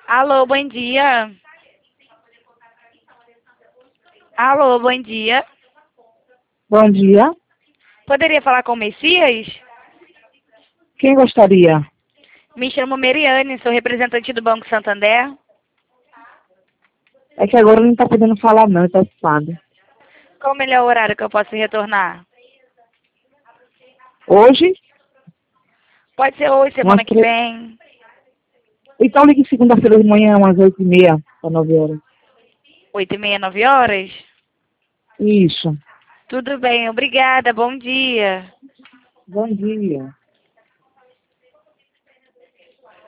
Alô, bom dia. Alô, bom dia. Bom dia. Poderia falar com o Messias? Quem gostaria? Me chamo Meriane, sou representante do Banco Santander. É que agora não está podendo falar não, está ocupado. Qual o melhor horário que eu posso retornar? Hoje, Pode ser hoje, umas semana que 3... vem. Então ligue segunda-feira de manhã, umas 8h30 para 9 horas. 8h30, 9 horas? Isso. Tudo bem, obrigada, bom dia. Bom dia.